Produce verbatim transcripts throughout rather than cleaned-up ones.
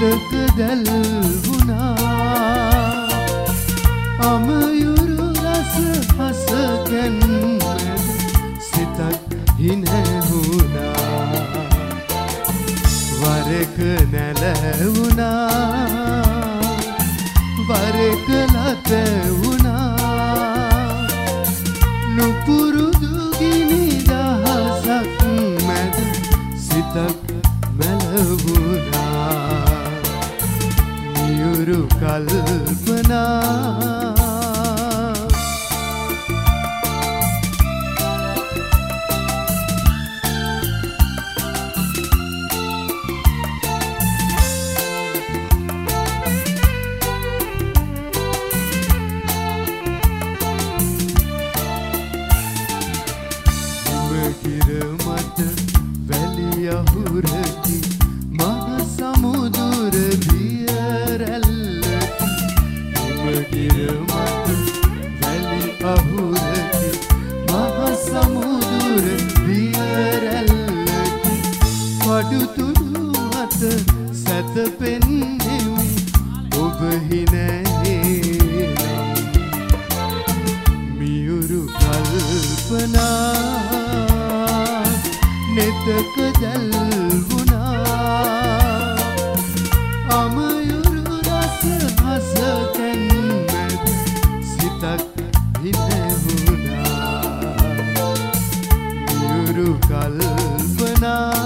නෙතක දැල් වුණා අමයුරු රස හසකන් සිතක් හිනැහුණා වරක නැලවුණා වරක ලතවුණා නුපුරුදු ගිනි දහසක් මැද සිතක් මැලවුණා නියුරු කල්පනා කිරමත වැලි අහුරකි මහ සමුදුර දිය රැල්ලකි හිම කිරමත වැලි අහුරකි මහ සමුදුර දිය රැල්ලකි කඩුතුඩු මත සැතපෙන්නෙමි ඔබ හිනැහේ නම් මියුරු කල්පනා නෙතක දැල් වුණා අමයුරු රස හසකන් මැද සිතක් හිනැහුණා මියුරු කල්පනා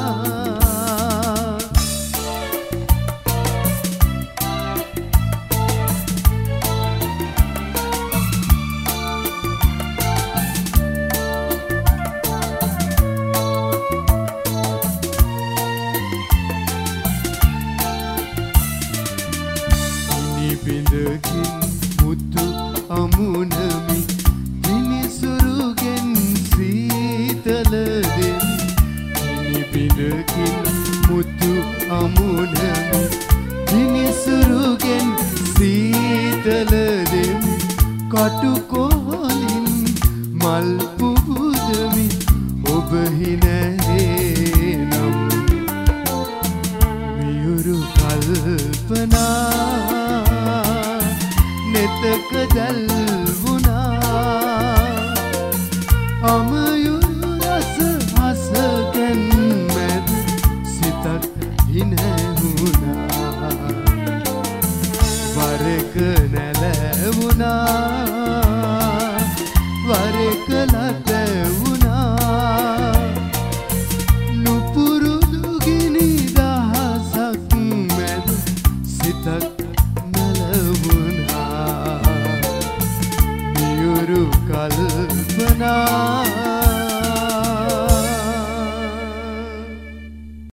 බිඳකින් මුතු අමුණමි මිනිසුරුගෙන් සීතල දෙමි මිනි බිඳකින් මුතු අමුණමි මිනිසුරුගෙන් සීතල දෙමි කටුකොලින් මල් පුබුදමි ඔබ හිනැහේ නම් මියුරු කල්පනා නෙතක දැල් වුණා අමයුරු රස හසකන් මැද සිතක් හිනැහුණා වරක නැලවුණා වරක ලතවුණා නුපුරුදු ගිනි දහසක් මැද සිතක් කල්පනා